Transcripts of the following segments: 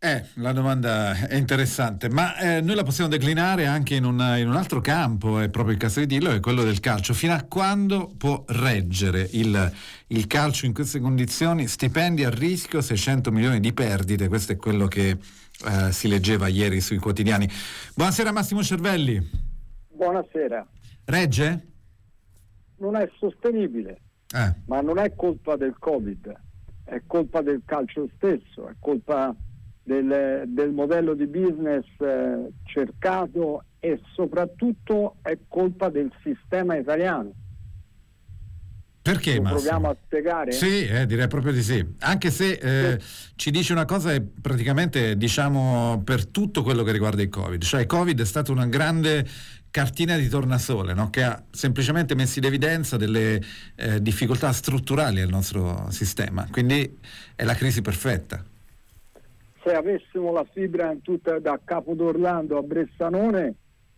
La domanda è interessante, ma noi la possiamo declinare anche in un altro campo, è proprio il caso di dirlo, è quello del calcio. Fino a quando può reggere il calcio in queste condizioni? Stipendi a rischio, 600 milioni di perdite, questo è quello che si leggeva ieri sui quotidiani. Buonasera Massimo Cervelli. Buonasera. Regge? Non è sostenibile, ma non è colpa del Covid, è colpa del calcio stesso, è colpa del modello di business cercato e soprattutto è colpa del sistema italiano. Perché, Lo Massimo? proviamo a spiegare? Sì, direi proprio di sì. Anche se ci dice una cosa, è praticamente, diciamo, per tutto quello che riguarda il Covid. Cioè il Covid è stata una grande cartina di tornasole, no? Che ha semplicemente messo in evidenza delle difficoltà strutturali del nostro sistema. Quindi è la crisi perfetta. Se avessimo la fibra in tutta, da Capo d'Orlando a Bressanone,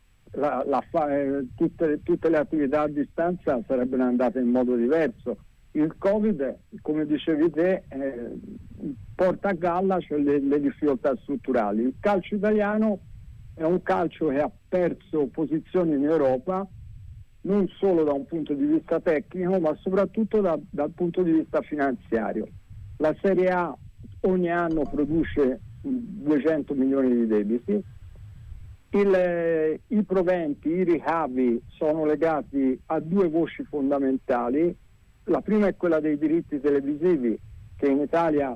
tutte le attività a distanza sarebbero andate in modo diverso. Il Covid, come dicevi te, porta a galla, cioè le difficoltà strutturali. Il calcio italiano è un calcio che ha perso posizioni in Europa, non solo da un punto di vista tecnico, ma soprattutto dal punto di vista finanziario. La Serie A ogni anno produce 200 milioni di debiti, i proventi, i ricavi sono legati a due voci fondamentali. La prima è quella dei diritti televisivi, che in Italia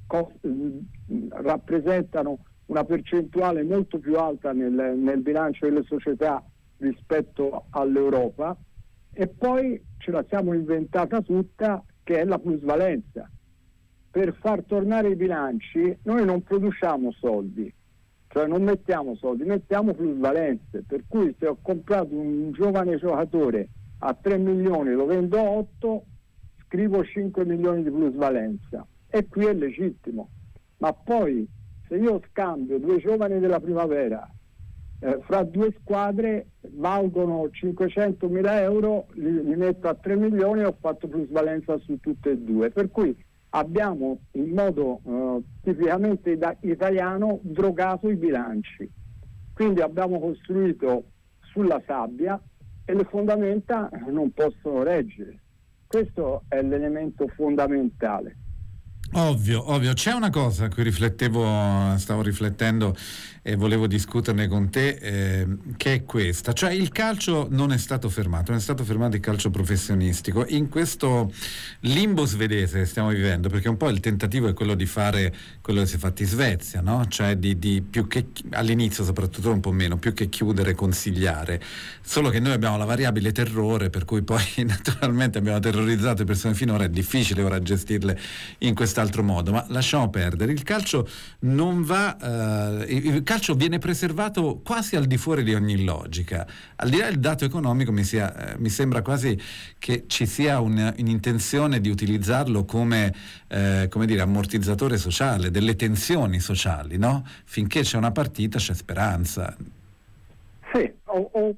rappresentano una percentuale molto più alta nel bilancio delle società rispetto all'Europa, e poi ce la siamo inventata tutta, che è la plusvalenza. Per far tornare i bilanci noi non produciamo soldi, cioè non mettiamo soldi, mettiamo plusvalenze, per cui se ho comprato un giovane giocatore a 3 milioni, lo vendo a 8, scrivo 5 milioni di plusvalenza, e qui è legittimo. Ma poi se io scambio due giovani della primavera fra due squadre, valgono 500.000 euro, li metto a 3 milioni e ho fatto plusvalenza su tutte e due, per cui abbiamo in modo tipicamente italiano drogato i bilanci. Quindi abbiamo costruito sulla sabbia e le fondamenta non possono reggere. Questo è l'elemento fondamentale. Ovvio. C'è una cosa a cui stavo riflettendo e volevo discuterne con te, che è questa, cioè il calcio non è stato fermato il calcio professionistico in questo limbo svedese che stiamo vivendo, perché un po' il tentativo è quello di fare quello che si è fatto in Svezia, no? Cioè di più che all'inizio, soprattutto un po' meno, più che chiudere, consigliare, solo che noi abbiamo la variabile terrore, per cui poi naturalmente abbiamo terrorizzato le persone finora, è difficile ora gestirle in quest'altro modo, ma lasciamo perdere. Il calcio non va, il calcio viene preservato quasi al di fuori di ogni logica. Al di là del dato economico mi sembra quasi che ci sia un'intenzione di utilizzarlo come dire, ammortizzatore sociale delle tensioni sociali, no? Finché c'è una partita c'è speranza. Sì, o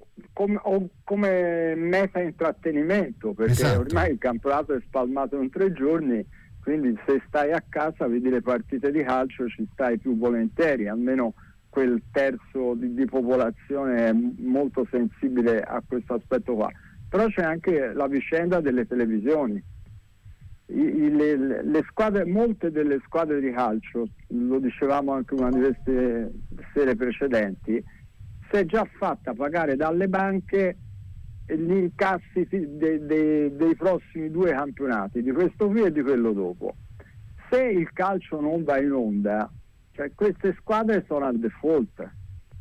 come meta intrattenimento, perché esatto. Ormai il campionato è spalmato in 3 giorni, quindi se stai a casa vedi le partite di calcio, ci stai più volentieri, almeno quel terzo di popolazione è molto sensibile a questo aspetto qua. Però c'è anche la vicenda delle televisioni. Le squadre, molte delle squadre di calcio, lo dicevamo anche una di queste sere precedenti, si è già fatta pagare dalle banche gli incassi dei prossimi 2 campionati, di questo qui e di quello dopo. Se il calcio non va in onda, cioè queste squadre sono al default.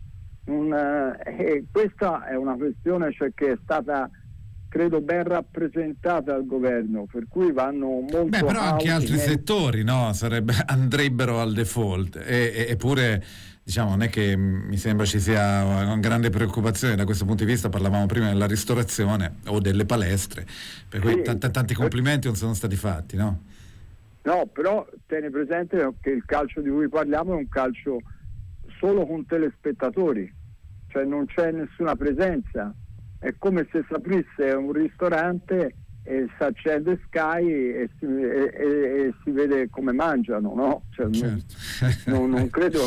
E questa è una questione, cioè, che è stata, credo, ben rappresentata al governo, per cui vanno molto. Però anche altri settori, no? Andrebbero al default, eppure, diciamo, non è che mi sembra ci sia una grande preoccupazione da questo punto di vista. Parlavamo prima della ristorazione o delle palestre, per cui tanti complimenti non sono stati fatti, no? No, però tieni presente che il calcio di cui parliamo è un calcio solo con telespettatori, cioè non c'è nessuna presenza. È come se si aprisse un ristorante si accende Sky e si vede come mangiano, no? Cioè, certo. non credo.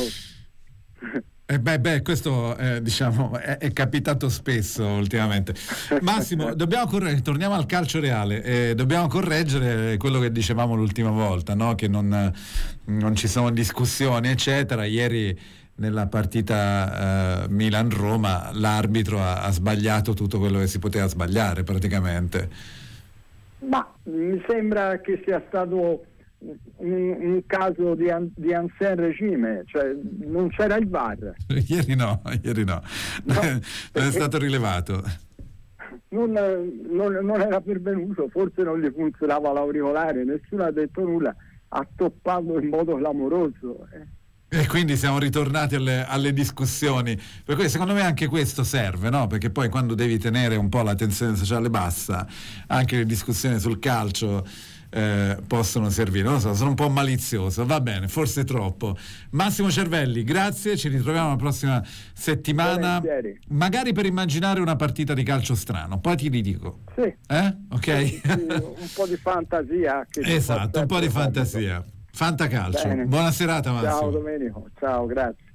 Questo diciamo è capitato spesso ultimamente. Massimo, dobbiamo torniamo al calcio reale, dobbiamo correggere quello che dicevamo l'ultima volta, no? Che non ci sono discussioni eccetera. Ieri nella partita Milan-Roma l'arbitro ha sbagliato tutto quello che si poteva sbagliare praticamente. Ma mi sembra che sia stato un caso di ancien regime, cioè non c'era il VAR. Ieri no, non è stato rilevato. Non era pervenuto, forse non gli funzionava l'auricolare, nessuno ha detto nulla, ha toppato in modo clamoroso. E quindi siamo ritornati alle discussioni, per cui secondo me anche questo serve, no? Perché poi quando devi tenere un po' la tensione sociale bassa, anche le discussioni sul calcio possono servire. Non lo so, sono un po' malizioso, va bene, forse troppo. Massimo Cervelli, grazie, ci ritroviamo la prossima settimana, volentieri, magari per immaginare una partita di calcio strano, poi ti ridico. Sì. Ok? Sì, un po' di fantasia. Esatto, un po' di fantasia. Fantacalcio. Bene. Buona serata Massimo. Ciao Domenico, ciao, grazie.